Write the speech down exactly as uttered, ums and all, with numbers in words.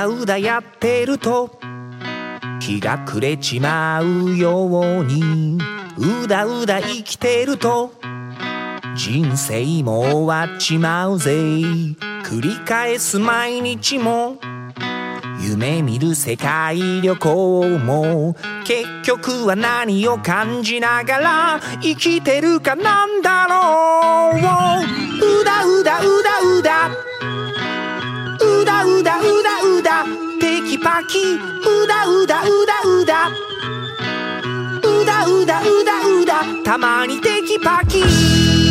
だうだやってると日が暮れちまうように、うだうだ生きてると人生も終わっちまうぜ。繰り返す毎日も夢見る世界旅行も結局は何を感じながら生きてるかなんだろう。うだうだうだうだうだうだうだうだテキパキうだうだうだうだうだうだうだうだたまにテキパキ